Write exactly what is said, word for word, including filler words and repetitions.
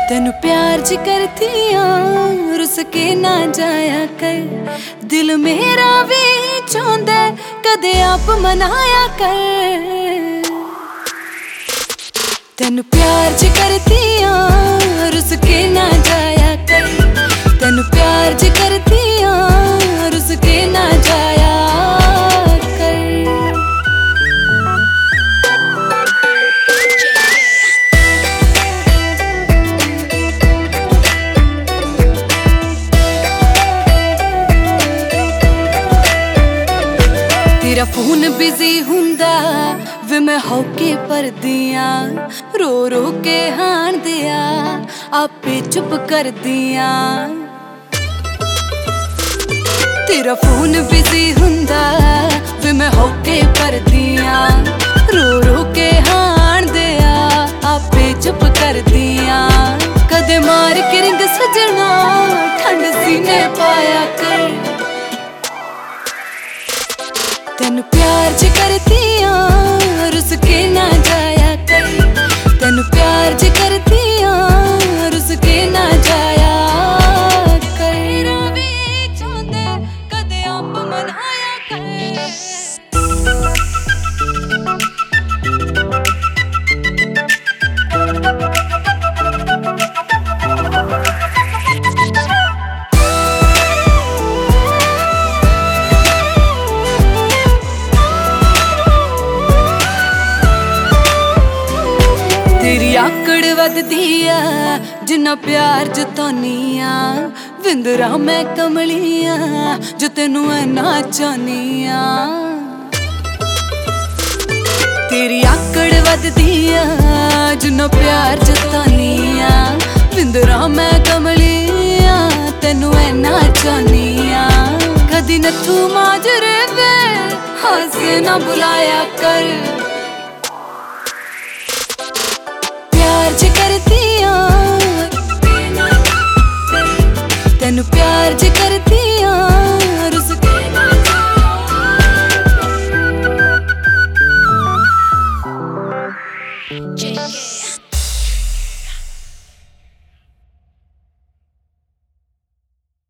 तेनू प्यार ज करती आ रुस के ना जाया कर। दिल मेरा भी चाहंदा कदे आप मनाया कर। तेनू प्यार ज करती आ रुस के ना जाया कर। तेनू प्यार ज करती आ रुस के ना जाया कर। तेरा फोन बिजी हुंदा वे मैं होके पर दिया, रो रो के हान दिया आपे चुप कर दिया। तेरा फोन बिजी हुंदा वे मैं होके पर दिया, रो रो के हान दिया आपे चुप कर दिया। कदे मार के रिंग सजना ठंड सीने पाया कर। तेनू प्यार ज करती आ रुस के ना जाया कर। तेनू प्यार ज करती आ रुस के ना जाया कर। मेरा भी चाहंदा कदे आप मनाया कर। तेरी आकड़ वधदी आ जिन्ना प्यार जतानी आ। विंदरा मैं कमली आ जो तेनू इन्ना चाहनी आ। तेरी आकड़ वधदी आ जिन्ना प्यार जतानी आ। विंदरा मैं कमली आ तेनू इन्ना चाहनी आ। कदी नथू माजरे वे हासे ना बुलाया कर। प्यार ज करती आ तेनू प्यार ज करती